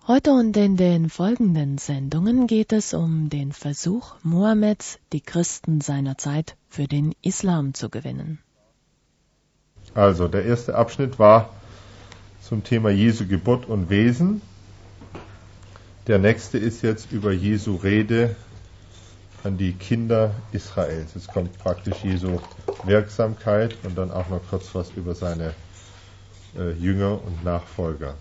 Heute und in den folgenden Sendungen geht es um den Versuch Mohammeds, die Christen seiner Zeit für den Islam zu gewinnen. Also, der erste Abschnitt war zum Thema Jesu Geburt und Wesen. Der nächste ist jetzt über Jesu Rede an die Kinder Israels. Es kommt praktisch Jesu Wirksamkeit und dann auch noch kurz was über seine Jünger und Nachfolger.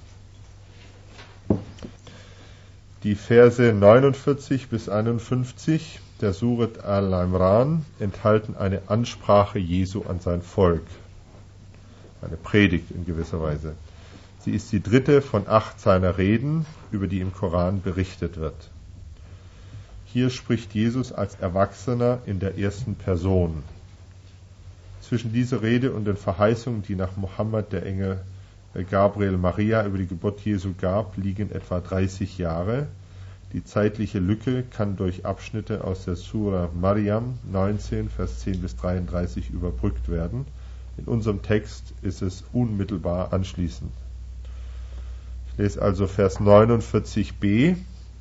Die Verse 49 bis 51 der Surat Al-Imran enthalten eine Ansprache Jesu an sein Volk. Eine Predigt in gewisser Weise. Sie ist die dritte von 8 seiner Reden, über die im Koran berichtet wird. Hier spricht Jesus als Erwachsener in der ersten Person. Zwischen dieser Rede und den Verheißungen, die nach Mohammed der Engel Gabriel Maria über die Geburt Jesu gab, liegen etwa 30 Jahre. Die zeitliche Lücke kann durch Abschnitte aus der Sura Maryam 19, Vers 10 bis 33 überbrückt werden. In unserem Text ist es unmittelbar anschließend. Ich lese also Vers 49b.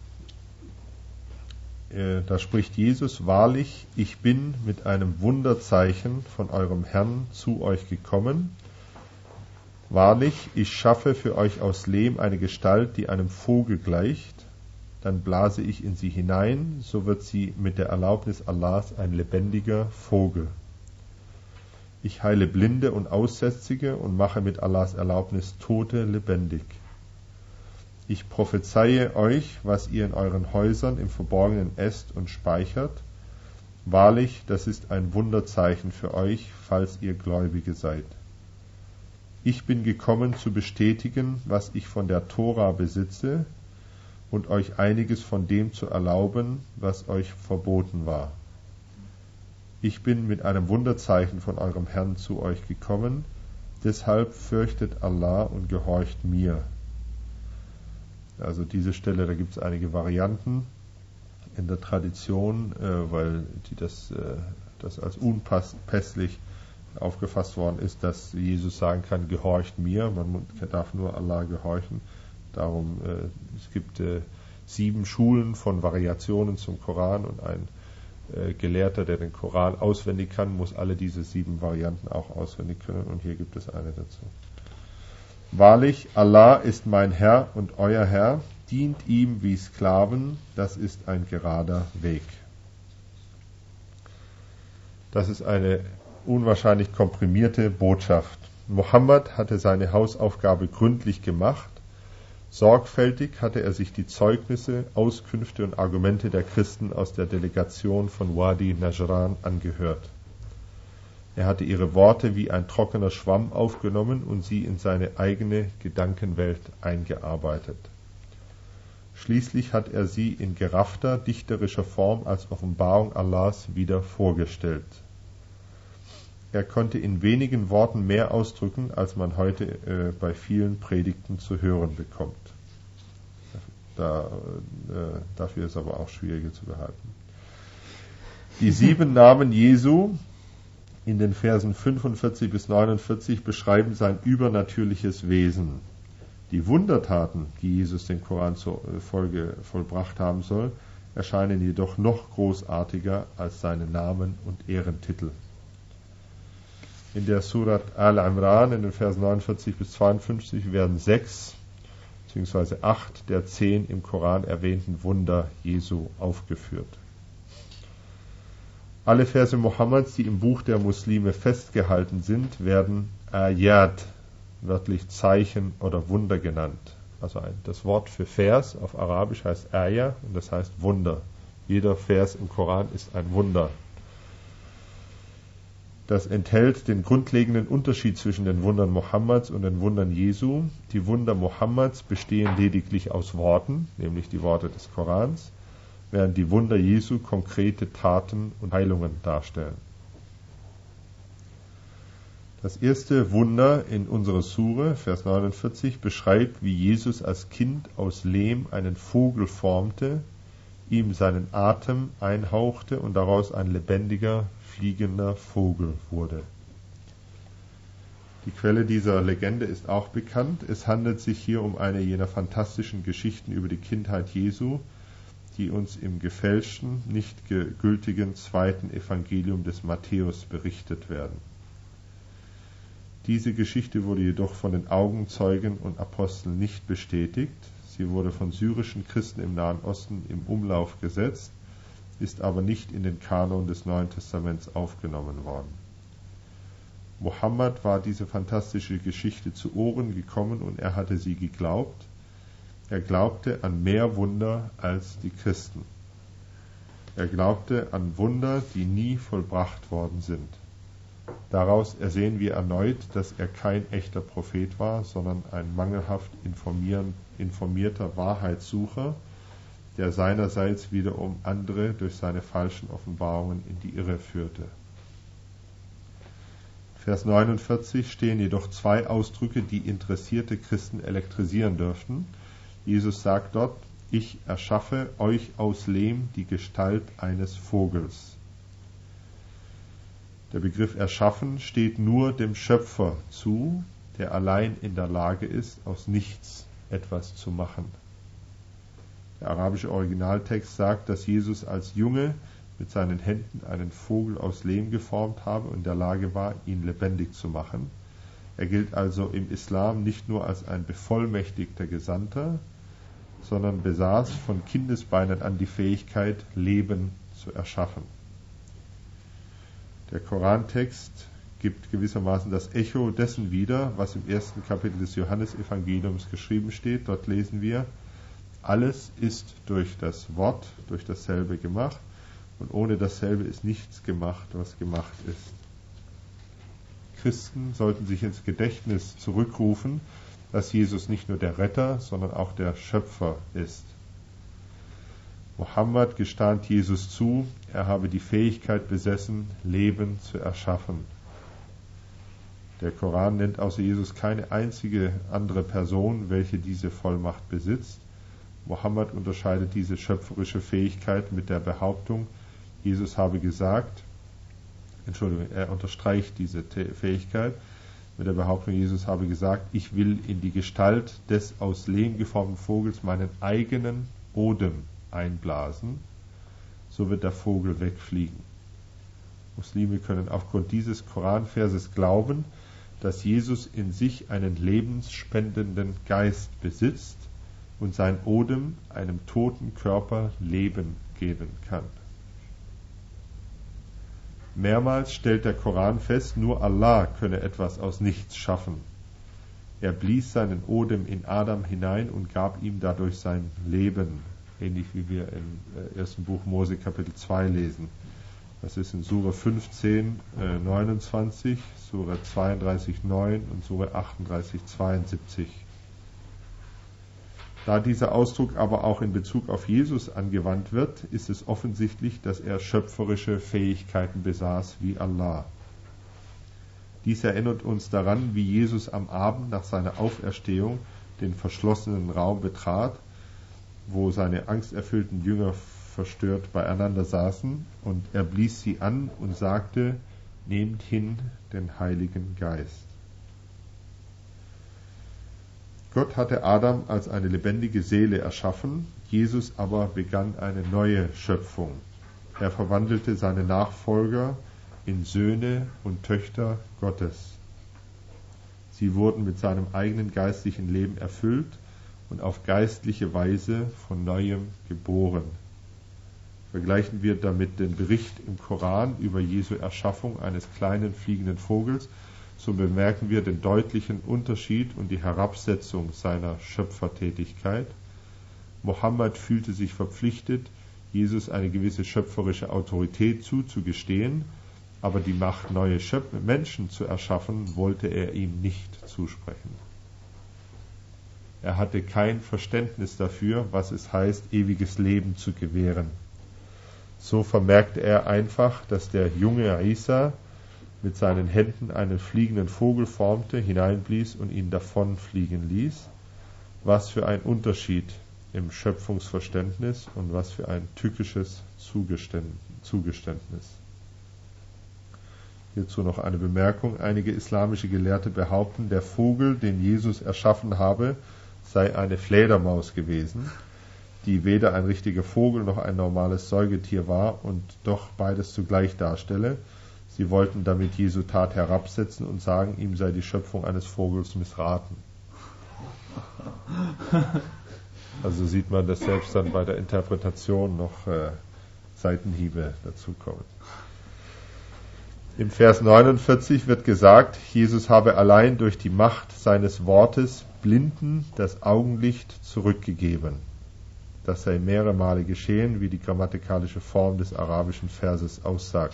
Da spricht Jesus: Wahrlich, ich bin mit einem Wunderzeichen von eurem Herrn zu euch gekommen. Wahrlich, ich schaffe für euch aus Lehm eine Gestalt, die einem Vogel gleicht. Dann blase ich in sie hinein, so wird sie mit der Erlaubnis Allahs ein lebendiger Vogel. Ich heile Blinde und Aussätzige und mache mit Allahs Erlaubnis Tote lebendig. Ich prophezeie euch, was ihr in euren Häusern im Verborgenen esst und speichert. Wahrlich, das ist ein Wunderzeichen für euch, falls ihr Gläubige seid. Ich bin gekommen, zu bestätigen, was ich von der Tora besitze, und euch einiges von dem zu erlauben, was euch verboten war. Ich bin mit einem Wunderzeichen von eurem Herrn zu euch gekommen, deshalb fürchtet Allah und gehorcht mir. Also diese Stelle, da gibt es einige Varianten in der Tradition, weil das als unpässlich aufgefasst worden ist, dass Jesus sagen kann, gehorcht mir, man darf nur Allah gehorchen. Darum, es gibt 7 Schulen von Variationen zum Koran und ein Gelehrter, der den Koran auswendig kann, muss alle diese 7 Varianten auch auswendig können, und hier gibt es eine dazu. Wahrlich, Allah ist mein Herr und euer Herr, dient ihm wie Sklaven, das ist ein gerader Weg. Das ist eine unwahrscheinlich komprimierte Botschaft. Mohammed hatte seine Hausaufgabe gründlich gemacht. Sorgfältig hatte er sich die Zeugnisse, Auskünfte und Argumente der Christen aus der Delegation von Wadi Najran angehört. Er hatte ihre Worte wie ein trockener Schwamm aufgenommen und sie in seine eigene Gedankenwelt eingearbeitet. Schließlich hat er sie in geraffter, dichterischer Form als Offenbarung Allahs wieder vorgestellt. Er konnte in wenigen Worten mehr ausdrücken, als man heute bei vielen Predigten zu hören bekommt. Dafür ist aber auch schwieriger zu behalten. Die 7 Namen Jesu in den Versen 45 bis 49 beschreiben sein übernatürliches Wesen. Die Wundertaten, die Jesus dem Koran zur Folge vollbracht haben soll, erscheinen jedoch noch großartiger als seine Namen und Ehrentitel. In der Surat Al-Imran, in den Versen 49 bis 52, werden 6 bzw. 8 der 10 im Koran erwähnten Wunder Jesu aufgeführt. Alle Verse Mohammeds, die im Buch der Muslime festgehalten sind, werden Ayat, wörtlich Zeichen oder Wunder genannt. Also das Wort für Vers auf Arabisch heißt Ayah und das heißt Wunder. Jeder Vers im Koran ist ein Wunder. Das enthält den grundlegenden Unterschied zwischen den Wundern Mohammeds und den Wundern Jesu. Die Wunder Mohammeds bestehen lediglich aus Worten, nämlich die Worte des Korans, während die Wunder Jesu konkrete Taten und Heilungen darstellen. Das erste Wunder in unserer Sure, Vers 49, beschreibt, wie Jesus als Kind aus Lehm einen Vogel formte, ihm seinen Atem einhauchte und daraus ein lebendiger, fliegender Vogel wurde. Die Quelle dieser Legende ist auch bekannt. Es handelt sich hier um eine jener fantastischen Geschichten über die Kindheit Jesu, die uns im gefälschten, nicht gültigen zweiten Evangelium des Matthäus berichtet werden. Diese Geschichte wurde jedoch von den Augenzeugen und Aposteln nicht bestätigt. Sie wurde von syrischen Christen im Nahen Osten im Umlauf gesetzt, ist aber nicht in den Kanon des Neuen Testaments aufgenommen worden. Mohammed war diese fantastische Geschichte zu Ohren gekommen und er hatte sie geglaubt. Er glaubte an mehr Wunder als die Christen. Er glaubte an Wunder, die nie vollbracht worden sind. Daraus ersehen wir erneut, dass er kein echter Prophet war, sondern ein mangelhaft informierter Wahrheitssucher, der seinerseits wiederum andere durch seine falschen Offenbarungen in die Irre führte. Vers 49 stehen jedoch zwei Ausdrücke, die interessierte Christen elektrisieren dürften. Jesus sagt dort: Ich erschaffe euch aus Lehm die Gestalt eines Vogels. Der Begriff erschaffen steht nur dem Schöpfer zu, der allein in der Lage ist, aus nichts etwas zu machen. Der arabische Originaltext sagt, dass Jesus als Junge mit seinen Händen einen Vogel aus Lehm geformt habe und in der Lage war, ihn lebendig zu machen. Er gilt also im Islam nicht nur als ein bevollmächtigter Gesandter, sondern besaß von Kindesbeinen an die Fähigkeit, Leben zu erschaffen. Der Korantext gibt gewissermaßen das Echo dessen wieder, was im ersten Kapitel des Johannesevangeliums geschrieben steht. Dort lesen wir: Alles ist durch das Wort, durch dasselbe gemacht, und ohne dasselbe ist nichts gemacht, was gemacht ist. Christen sollten sich ins Gedächtnis zurückrufen, dass Jesus nicht nur der Retter, sondern auch der Schöpfer ist. Mohammed gestand Jesus zu, er habe die Fähigkeit besessen, Leben zu erschaffen. Der Koran nennt außer Jesus keine einzige andere Person, welche diese Vollmacht besitzt. Mohammed unterscheidet diese schöpferische Fähigkeit mit der Behauptung, Jesus habe gesagt, er unterstreicht diese Fähigkeit mit der Behauptung, Jesus habe gesagt, ich will in die Gestalt des aus Lehm geformten Vogels meinen eigenen Odem einblasen, so wird der Vogel wegfliegen. Muslime können aufgrund dieses Koranverses glauben, dass Jesus in sich einen lebensspendenden Geist besitzt und sein Odem einem toten Körper Leben geben kann. Mehrmals stellt der Koran fest, nur Allah könne etwas aus nichts schaffen. Er blies seinen Odem in Adam hinein und gab ihm dadurch sein Leben, ähnlich wie wir im ersten Buch Mose Kapitel 2 lesen. Das ist in Sure 15, 29, Sure 32, 9 und Sure 38, 72. Da dieser Ausdruck aber auch in Bezug auf Jesus angewandt wird, ist es offensichtlich, dass er schöpferische Fähigkeiten besaß wie Allah. Dies erinnert uns daran, wie Jesus am Abend nach seiner Auferstehung den verschlossenen Raum betrat, wo seine angsterfüllten Jünger verstört beieinander saßen, und er blies sie an und sagte: Nehmt hin den Heiligen Geist. Gott hatte Adam als eine lebendige Seele erschaffen, Jesus aber begann eine neue Schöpfung. Er verwandelte seine Nachfolger in Söhne und Töchter Gottes. Sie wurden mit seinem eigenen geistlichen Leben erfüllt und auf geistliche Weise von Neuem geboren. Vergleichen wir damit den Bericht im Koran über Jesu Erschaffung eines kleinen fliegenden Vogels, so bemerken wir den deutlichen Unterschied und die Herabsetzung seiner Schöpfertätigkeit. Mohammed fühlte sich verpflichtet, Jesus eine gewisse schöpferische Autorität zuzugestehen, aber die Macht, neue Menschen zu erschaffen, wollte er ihm nicht zusprechen. Er hatte kein Verständnis dafür, was es heißt, ewiges Leben zu gewähren. So vermerkte er einfach, dass der junge Isa mit seinen Händen einen fliegenden Vogel formte, hineinblies und ihn davonfliegen ließ. Was für ein Unterschied im Schöpfungsverständnis und was für ein tückisches Zugeständnis. Hierzu noch eine Bemerkung. Einige islamische Gelehrte behaupten, der Vogel, den Jesus erschaffen habe, sei eine Fledermaus gewesen, die weder ein richtiger Vogel noch ein normales Säugetier war und doch beides zugleich darstelle. Sie wollten damit Jesu Tat herabsetzen und sagen, ihm sei die Schöpfung eines Vogels missraten. Also sieht man, dass selbst dann bei der Interpretation noch Seitenhiebe dazukommen. Im Vers 49 wird gesagt, Jesus habe allein durch die Macht seines Wortes Blinden das Augenlicht zurückgegeben. Das sei mehrere Male geschehen, wie die grammatikalische Form des arabischen Verses aussagt.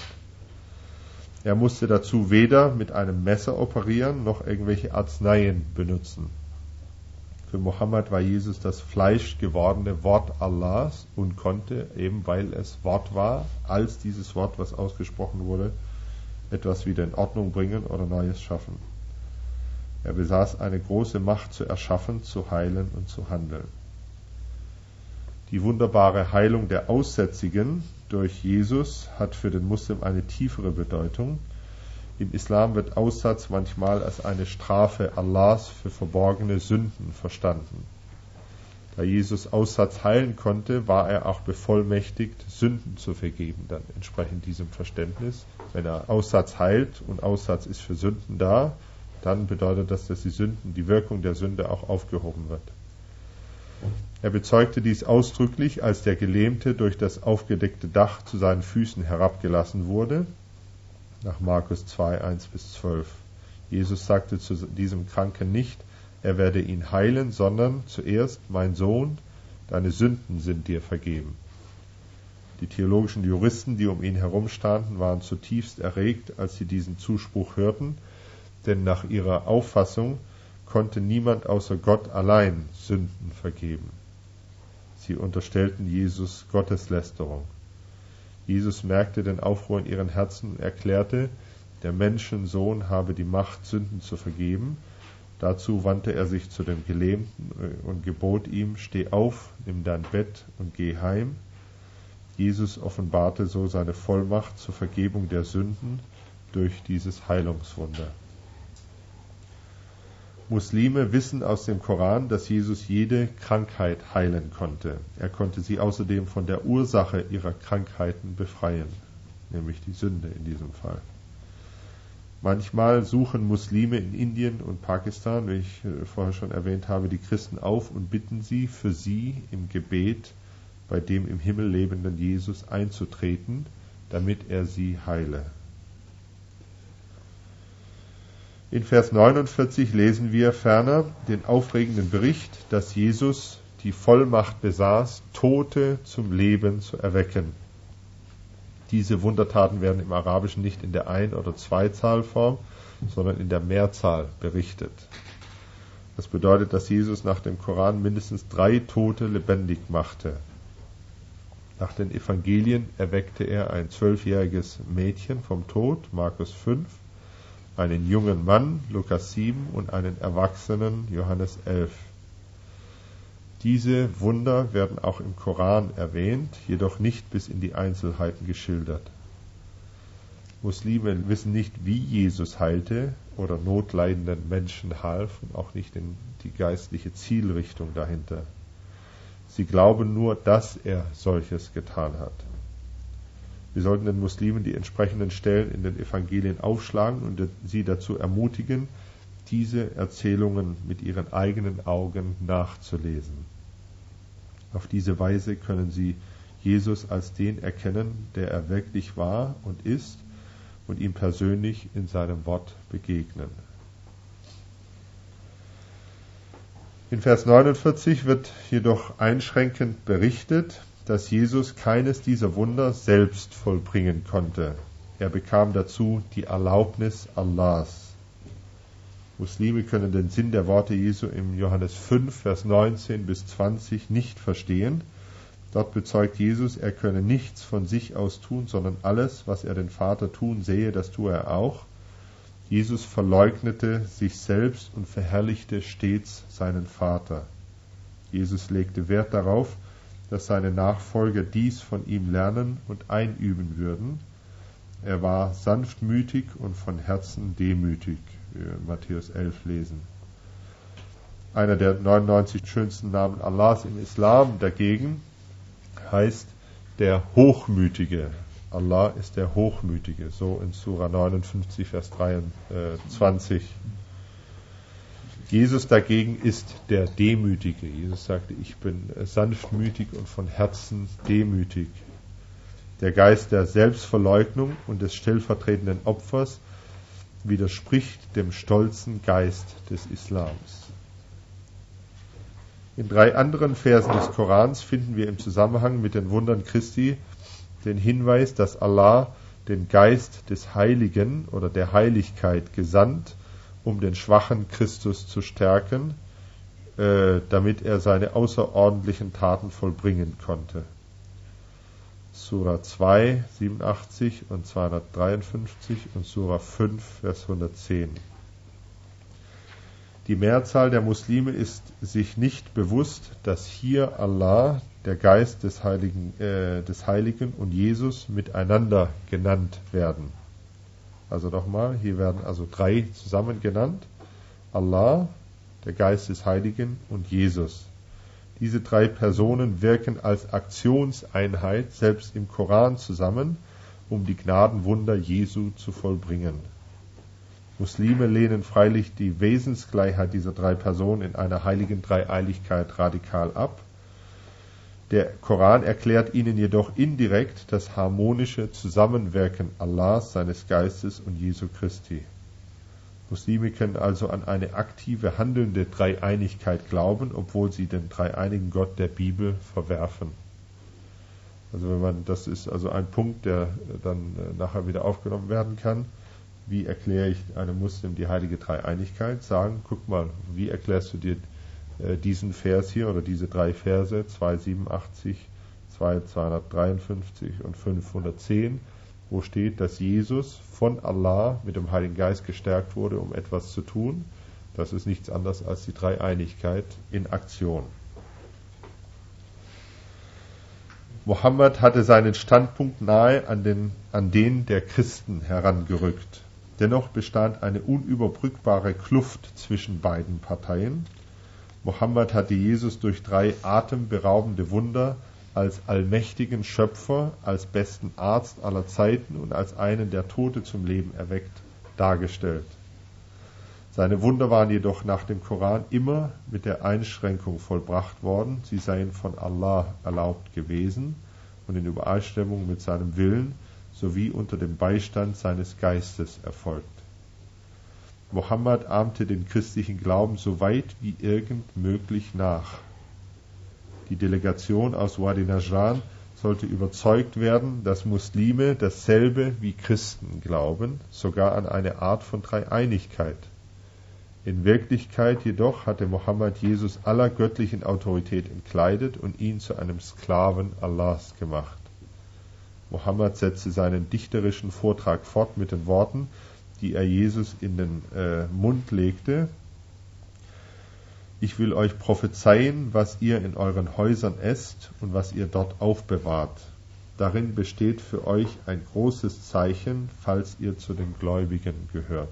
Er musste dazu weder mit einem Messer operieren, noch irgendwelche Arzneien benutzen. Für Mohammed war Jesus das Fleisch gewordene Wort Allahs und konnte, eben weil es Wort war, als dieses Wort, was ausgesprochen wurde, etwas wieder in Ordnung bringen oder Neues schaffen. Er besaß eine große Macht zu erschaffen, zu heilen und zu handeln. Die wunderbare Heilung der Aussätzigen durch Jesus hat für den Muslim eine tiefere Bedeutung. Im Islam wird Aussatz manchmal als eine Strafe Allahs für verborgene Sünden verstanden. Da Jesus Aussatz heilen konnte, war er auch bevollmächtigt, Sünden zu vergeben, dann entsprechend diesem Verständnis. Wenn er Aussatz heilt und Aussatz ist für Sünden da, dann bedeutet das, dass die Wirkung der Sünde auch aufgehoben wird. Er bezeugte dies ausdrücklich, als der Gelähmte durch das aufgedeckte Dach zu seinen Füßen herabgelassen wurde, nach Markus 2, 1-12. Jesus sagte zu diesem Kranken nicht, er werde ihn heilen, sondern zuerst, mein Sohn, deine Sünden sind dir vergeben. Die theologischen Juristen, die um ihn herumstanden, waren zutiefst erregt, als sie diesen Zuspruch hörten, denn nach ihrer Auffassung konnte niemand außer Gott allein Sünden vergeben. Sie unterstellten Jesus Gotteslästerung. Jesus merkte den Aufruhr in ihren Herzen und erklärte, der Menschensohn habe die Macht, Sünden zu vergeben. Dazu wandte er sich zu dem Gelähmten und gebot ihm, steh auf, nimm dein Bett und geh heim. Jesus offenbarte so seine Vollmacht zur Vergebung der Sünden durch dieses Heilungswunder. Muslime wissen aus dem Koran, dass Jesus jede Krankheit heilen konnte. Er konnte sie außerdem von der Ursache ihrer Krankheiten befreien, nämlich die Sünde in diesem Fall. Manchmal suchen Muslime in Indien und Pakistan, wie ich vorher schon erwähnt habe, die Christen auf und bitten sie, für sie im Gebet bei dem im Himmel lebenden Jesus einzutreten, damit er sie heile. In Vers 49 lesen wir ferner den aufregenden Bericht, dass Jesus die Vollmacht besaß, Tote zum Leben zu erwecken. Diese Wundertaten werden im Arabischen nicht in der Ein- oder Zweizahlform, sondern in der Mehrzahl berichtet. Das bedeutet, dass Jesus nach dem Koran mindestens 3 Tote lebendig machte. Nach den Evangelien erweckte er ein 12-jähriges Mädchen vom Tod, Markus 5, einen jungen Mann, Lukas 7, und einen Erwachsenen, Johannes 11. Diese Wunder werden auch im Koran erwähnt, jedoch nicht bis in die Einzelheiten geschildert. Muslime wissen nicht, wie Jesus heilte oder notleidenden Menschen half und auch nicht in die geistliche Zielrichtung dahinter. Sie glauben nur, dass er solches getan hat. Wir sollten den Muslimen die entsprechenden Stellen in den Evangelien aufschlagen und sie dazu ermutigen, diese Erzählungen mit ihren eigenen Augen nachzulesen. Auf diese Weise können sie Jesus als den erkennen, der er wirklich war und ist, und ihm persönlich in seinem Wort begegnen. In Vers 49 wird jedoch einschränkend berichtet, dass Jesus keines dieser Wunder selbst vollbringen konnte. Er bekam dazu die Erlaubnis Allahs. Muslime können den Sinn der Worte Jesu im Johannes 5, Vers 19 bis 20 nicht verstehen. Dort bezeugt Jesus, er könne nichts von sich aus tun, sondern alles, was er den Vater tun sehe, das tue er auch. Jesus verleugnete sich selbst und verherrlichte stets seinen Vater. Jesus legte Wert darauf, dass seine Nachfolger dies von ihm lernen und einüben würden. Er war sanftmütig und von Herzen demütig, wie wir in Matthäus 11 lesen. Einer der 99 schönsten Namen Allahs im Islam dagegen heißt der Hochmütige. Allah ist der Hochmütige, so in Sura 59, Vers 23. Jesus dagegen ist der Demütige. Jesus sagte, ich bin sanftmütig und von Herzen demütig. Der Geist der Selbstverleugnung und des stellvertretenden Opfers widerspricht dem stolzen Geist des Islams. In 3 anderen Versen des Korans finden wir im Zusammenhang mit den Wundern Christi den Hinweis, dass Allah den Geist des Heiligen oder der Heiligkeit gesandt, um den schwachen Christus zu stärken, damit er seine außerordentlichen Taten vollbringen konnte. Sura 2, 87 und 253 und Sura 5, Vers 110. Die Mehrzahl der Muslime ist sich nicht bewusst, dass hier Allah, der Geist des Heiligen und Jesus miteinander genannt werden. Also nochmal, hier werden also 3 zusammen genannt. Allah, der Geist des Heiligen und Jesus. Diese 3 Personen wirken als Aktionseinheit selbst im Koran zusammen, um die Gnadenwunder Jesu zu vollbringen. Muslime lehnen freilich die Wesensgleichheit dieser 3 Personen in einer heiligen Dreieinigkeit radikal ab. Der Koran erklärt ihnen jedoch indirekt das harmonische Zusammenwirken Allahs, seines Geistes und Jesu Christi. Muslime können also an eine aktive, handelnde Dreieinigkeit glauben, obwohl sie den dreieinigen Gott der Bibel verwerfen. Also das ist also ein Punkt, der dann nachher wieder aufgenommen werden kann. Wie erkläre ich einem Muslim die heilige Dreieinigkeit? Sagen, guck mal, wie erklärst du dir diesen Vers hier oder diese 3 Verse, 287, 253 und 510, wo steht, dass Jesus von Allah mit dem Heiligen Geist gestärkt wurde, um etwas zu tun. Das ist nichts anderes als die Dreieinigkeit in Aktion. Mohammed hatte seinen Standpunkt nahe an den der Christen herangerückt. Dennoch bestand eine unüberbrückbare Kluft zwischen beiden Parteien. Mohammed hatte Jesus durch 3 atemberaubende Wunder als allmächtigen Schöpfer, als besten Arzt aller Zeiten und als einen, der Tote zum Leben erweckt, dargestellt. Seine Wunder waren jedoch nach dem Koran immer mit der Einschränkung vollbracht worden, sie seien von Allah erlaubt gewesen und in Übereinstimmung mit seinem Willen sowie unter dem Beistand seines Geistes erfolgt. Mohammed ahmte den christlichen Glauben so weit wie irgend möglich nach. Die Delegation aus Wadi Najran sollte überzeugt werden, dass Muslime dasselbe wie Christen glauben, sogar an eine Art von Dreieinigkeit. In Wirklichkeit jedoch hatte Mohammed Jesus aller göttlichen Autorität entkleidet und ihn zu einem Sklaven Allahs gemacht. Mohammed setzte seinen dichterischen Vortrag fort mit den Worten, die er Jesus in den Mund legte. Ich will euch prophezeien, was ihr in euren Häusern esst und was ihr dort aufbewahrt. Darin besteht für euch ein großes Zeichen, falls ihr zu den Gläubigen gehört.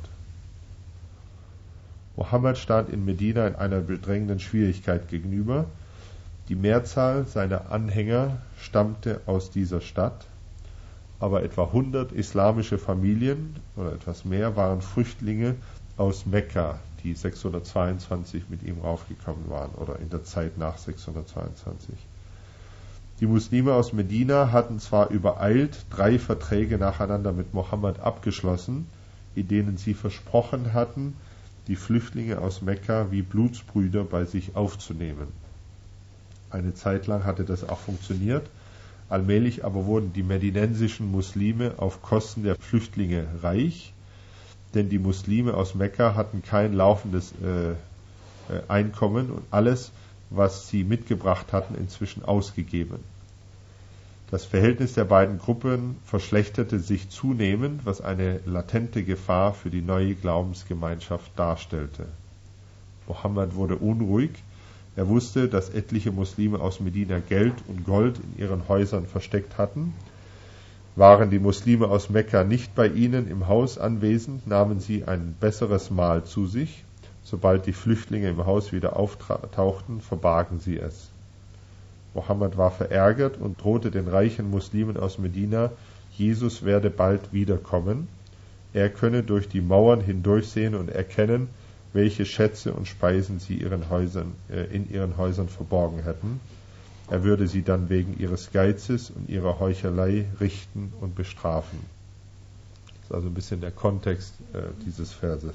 Mohammed stand in Medina in einer bedrängenden Schwierigkeit gegenüber. Die Mehrzahl seiner Anhänger stammte aus dieser Stadt, aber etwa 100 islamische Familien oder etwas mehr waren Flüchtlinge aus Mekka, die 622 mit ihm raufgekommen waren oder in der Zeit nach 622. Die Muslime aus Medina hatten zwar übereilt 3 Verträge nacheinander mit Mohammed abgeschlossen, in denen sie versprochen hatten, die Flüchtlinge aus Mekka wie Blutsbrüder bei sich aufzunehmen. Eine Zeit lang hatte das auch funktioniert, allmählich aber wurden die medinensischen Muslime auf Kosten der Flüchtlinge reich, denn die Muslime aus Mekka hatten kein laufendes Einkommen und alles, was sie mitgebracht hatten, inzwischen ausgegeben. Das Verhältnis der beiden Gruppen verschlechterte sich zunehmend, was eine latente Gefahr für die neue Glaubensgemeinschaft darstellte. Mohammed wurde unruhig. Er wusste, dass etliche Muslime aus Medina Geld und Gold in ihren Häusern versteckt hatten. Waren die Muslime aus Mekka nicht bei ihnen im Haus anwesend, nahmen sie ein besseres Mahl zu sich. Sobald die Flüchtlinge im Haus wieder auftauchten, verbargen sie es. Mohammed war verärgert und drohte den reichen Muslimen aus Medina, Jesus werde bald wiederkommen. Er könne durch die Mauern hindurchsehen und erkennen, welche Schätze und Speisen sie in ihren Häusern verborgen hätten. Er würde sie dann wegen ihres Geizes und ihrer Heuchelei richten und bestrafen. Das ist also ein bisschen der Kontext dieses Verses.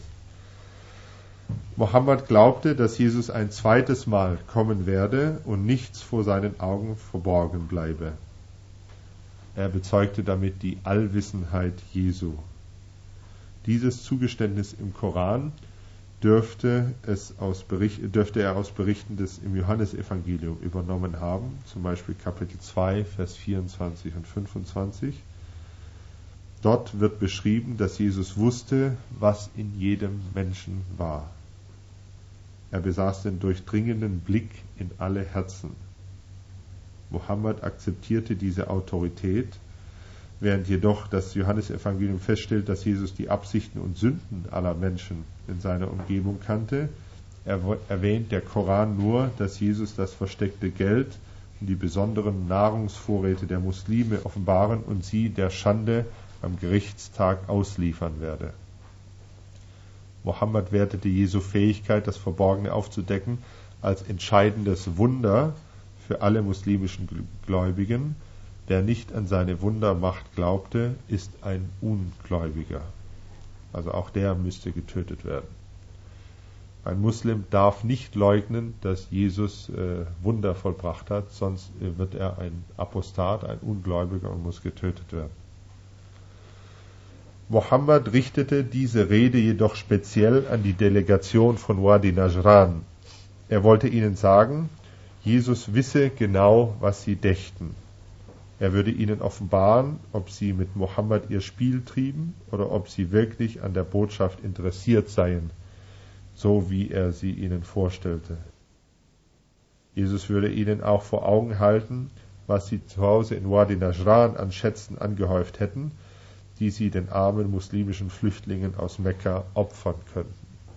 Mohammed glaubte, dass Jesus ein zweites Mal kommen werde und nichts vor seinen Augen verborgen bleibe. Er bezeugte damit die Allwissenheit Jesu. Dieses Zugeständnis im Koran dürfte er aus Berichten des im Johannesevangelium übernommen haben, zum Beispiel Kapitel 2, Vers 24 und 25. Dort wird beschrieben, dass Jesus wusste, was in jedem Menschen war. Er besaß den durchdringenden Blick in alle Herzen. Mohammed akzeptierte diese Autorität, während jedoch das Johannesevangelium feststellt, dass Jesus die Absichten und Sünden aller Menschen in seiner Umgebung kannte, erwähnt der Koran nur, dass Jesus das versteckte Geld und die besonderen Nahrungsvorräte der Muslime offenbaren und sie der Schande am Gerichtstag ausliefern werde. Mohammed wertete Jesu Fähigkeit, das Verborgene aufzudecken, als entscheidendes Wunder für alle muslimischen Gläubigen. Wer nicht an seine Wundermacht glaubte, ist ein Ungläubiger. Also auch der müsste getötet werden. Ein Muslim darf nicht leugnen, dass Jesus Wunder vollbracht hat, sonst wird er ein Apostat, ein Ungläubiger und muss getötet werden. Mohammed richtete diese Rede jedoch speziell an die Delegation von Wadi Najran. Er wollte ihnen sagen, Jesus wisse genau, was sie dächten. Er würde ihnen offenbaren, ob sie mit Mohammed ihr Spiel trieben oder ob sie wirklich an der Botschaft interessiert seien, so wie er sie ihnen vorstellte. Jesus würde ihnen auch vor Augen halten, was sie zu Hause in Wadi Najran an Schätzen angehäuft hätten, die sie den armen muslimischen Flüchtlingen aus Mekka opfern könnten.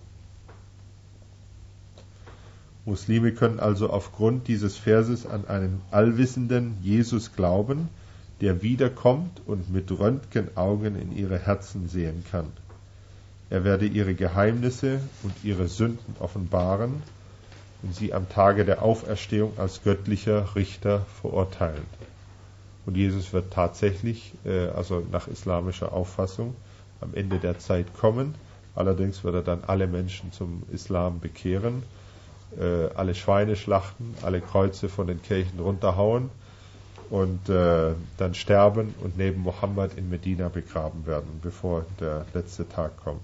Muslime können also aufgrund dieses Verses an einen allwissenden Jesus glauben, der wiederkommt und mit Röntgenaugen in ihre Herzen sehen kann. Er werde ihre Geheimnisse und ihre Sünden offenbaren und sie am Tage der Auferstehung als göttlicher Richter verurteilen. Und Jesus wird tatsächlich, also nach islamischer Auffassung, am Ende der Zeit kommen. Allerdings wird er dann alle Menschen zum Islam bekehren, alle Schweine schlachten, alle Kreuze von den Kirchen runterhauen und dann sterben und neben Mohammed in Medina begraben werden, bevor der letzte Tag kommt.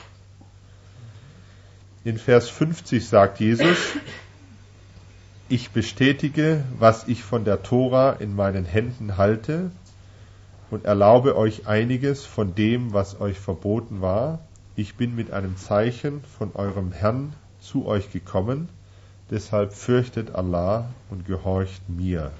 In Vers 50 sagt Jesus: Ich bestätige, was ich von der Tora in meinen Händen halte und erlaube euch einiges von dem, was euch verboten war. Ich bin mit einem Zeichen von eurem Herrn zu euch gekommen, deshalb fürchtet Allah und gehorcht mir.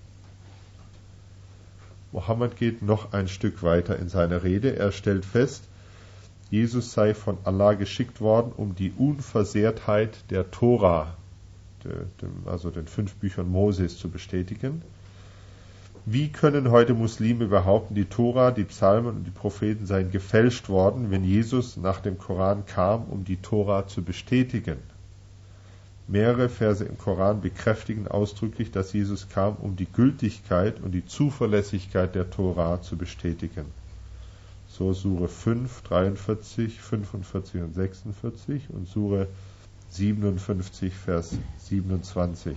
Mohammed geht noch ein Stück weiter in seiner Rede. Er stellt fest, Jesus sei von Allah geschickt worden, um die Unversehrtheit der Tora, also den 5 Büchern Moses, zu bestätigen. Wie können heute Muslime behaupten, die Tora, die Psalmen und die Propheten seien gefälscht worden, wenn Jesus nach dem Koran kam, um die Tora zu bestätigen? Mehrere Verse im Koran bekräftigen ausdrücklich, dass Jesus kam, um die Gültigkeit und die Zuverlässigkeit der Tora zu bestätigen. So Sure 5, 43, 45 und 46 und Sure 57, Vers 27.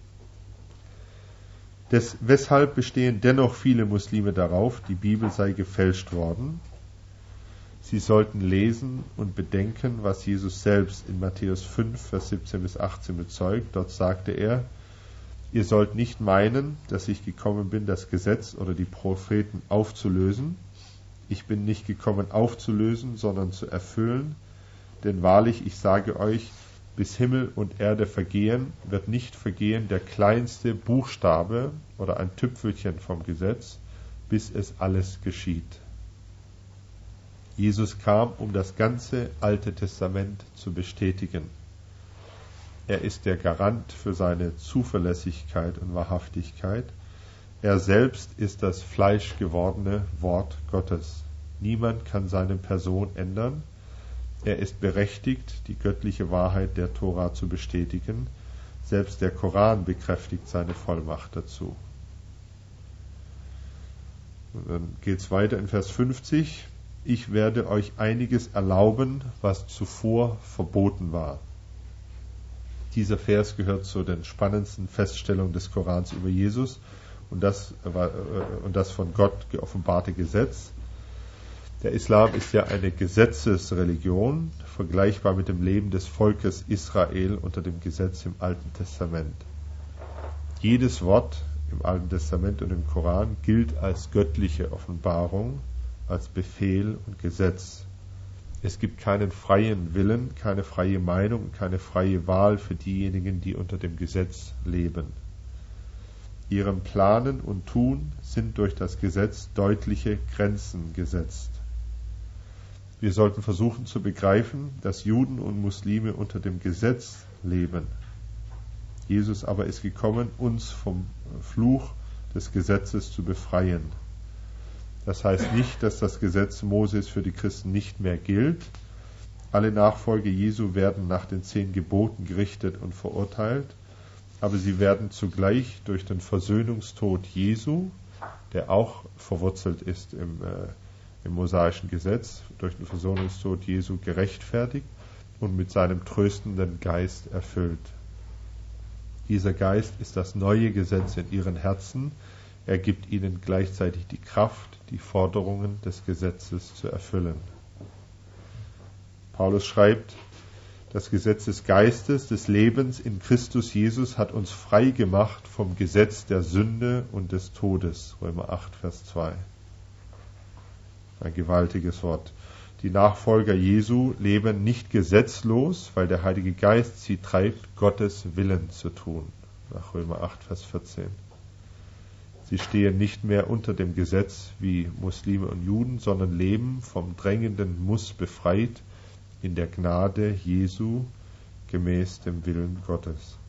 Weshalb bestehen dennoch viele Muslime darauf, die Bibel sei gefälscht worden? Sie sollten lesen und bedenken, was Jesus selbst in Matthäus 5, Vers 17 bis 18 bezeugt. Dort sagte er: Ihr sollt nicht meinen, dass ich gekommen bin, das Gesetz oder die Propheten aufzulösen. Ich bin nicht gekommen aufzulösen, sondern zu erfüllen. Denn wahrlich, ich sage euch, bis Himmel und Erde vergehen, wird nicht vergehen der kleinste Buchstabe oder ein Tüpfelchen vom Gesetz, bis es alles geschieht. Jesus kam, um das ganze Alte Testament zu bestätigen. Er ist der Garant für seine Zuverlässigkeit und Wahrhaftigkeit. Er selbst ist das fleischgewordene Wort Gottes. Niemand kann seine Person ändern. Er ist berechtigt, die göttliche Wahrheit der Tora zu bestätigen. Selbst der Koran bekräftigt seine Vollmacht dazu. Und dann geht es weiter in Vers 50. Ich werde euch einiges erlauben, was zuvor verboten war. Dieser Vers gehört zu den spannendsten Feststellungen des Korans über Jesus und das von Gott geoffenbarte Gesetz. Der Islam ist ja eine Gesetzesreligion, vergleichbar mit dem Leben des Volkes Israel unter dem Gesetz im Alten Testament. Jedes Wort im Alten Testament und im Koran gilt als göttliche Offenbarung, als Befehl und Gesetz. Es gibt keinen freien Willen, keine freie Meinung, keine freie Wahl für diejenigen, die unter dem Gesetz leben. Ihrem Planen und Tun sind durch das Gesetz deutliche Grenzen gesetzt. Wir sollten versuchen zu begreifen, dass Juden und Muslime unter dem Gesetz leben. Jesus aber ist gekommen, uns vom Fluch des Gesetzes zu befreien. Das heißt nicht, dass das Gesetz Moses für die Christen nicht mehr gilt. Alle Nachfolger Jesu werden nach den 10 Geboten gerichtet und verurteilt, aber sie werden zugleich durch den Versöhnungstod Jesu, der auch verwurzelt ist im mosaischen Gesetz, durch den Versöhnungstod Jesu gerechtfertigt und mit seinem tröstenden Geist erfüllt. Dieser Geist ist das neue Gesetz in ihren Herzen. Er gibt ihnen gleichzeitig die Kraft, die Forderungen des Gesetzes zu erfüllen. Paulus schreibt, das Gesetz des Geistes, des Lebens in Christus Jesus hat uns frei gemacht vom Gesetz der Sünde und des Todes. Römer 8, Vers 2. Ein gewaltiges Wort. Die Nachfolger Jesu leben nicht gesetzlos, weil der Heilige Geist sie treibt, Gottes Willen zu tun. Nach Römer 8, Vers 14. Sie stehen nicht mehr unter dem Gesetz wie Muslime und Juden, sondern leben vom drängenden Muss befreit in der Gnade Jesu gemäß dem Willen Gottes.